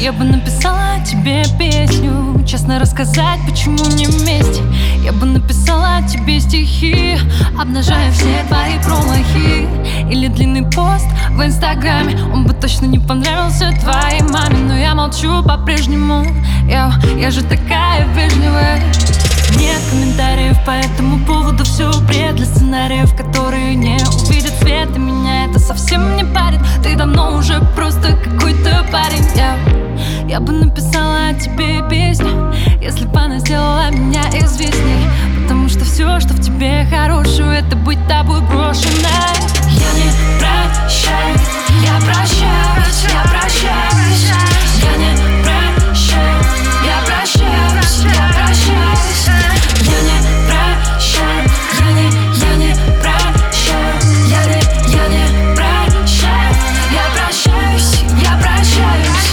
Я бы написала тебе песню, честно рассказать, почему не вместе. Я бы написала тебе стихи, обнажая все твои промахи. Или длинный пост в инстаграме, он бы точно не понравился твоей маме. Но я молчу по-прежнему, я же такая вежливая. Нет комментариев по этому поводу, все бред для сценариев, которые не увидят свет. И меня это совсем не парит, ты давно уже просто какой-то парень. Я бы написала тебе песню, если бы она сделала меня известней. Потому что все, что в тебе хорошего, это быть тобой брошенной. Я не прощаю, я прощаюсь, я прощаюсь. Я не прощаю, я прощаюсь, я прощаюсь. Я не прощаю, я не прощаю. Я не прощаю, я прощаюсь, я прощаюсь.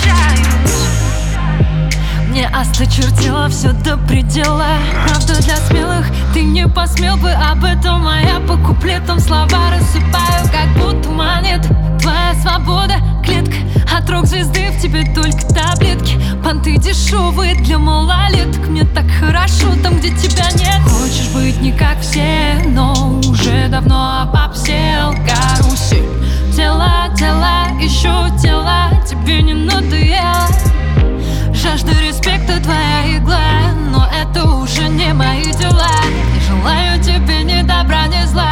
Мне осточертело все до предела. Правда для смелых, ты не посмел бы об этом. А я по куплетам слова рассыпаю, как будто монет. Твоя свобода, клетка, от рок-звезды в тебе только таблетки. Понты дешевые для малолеток. Мне так хорошо там, где тебя нет. Хочешь быть не как все, но уже давно обобсел карусель. Тела, еще тела, тебе не надоело. Жажда респекта твоя игла, но это уже не мои дела. Не желаю тебе ни добра, ни зла.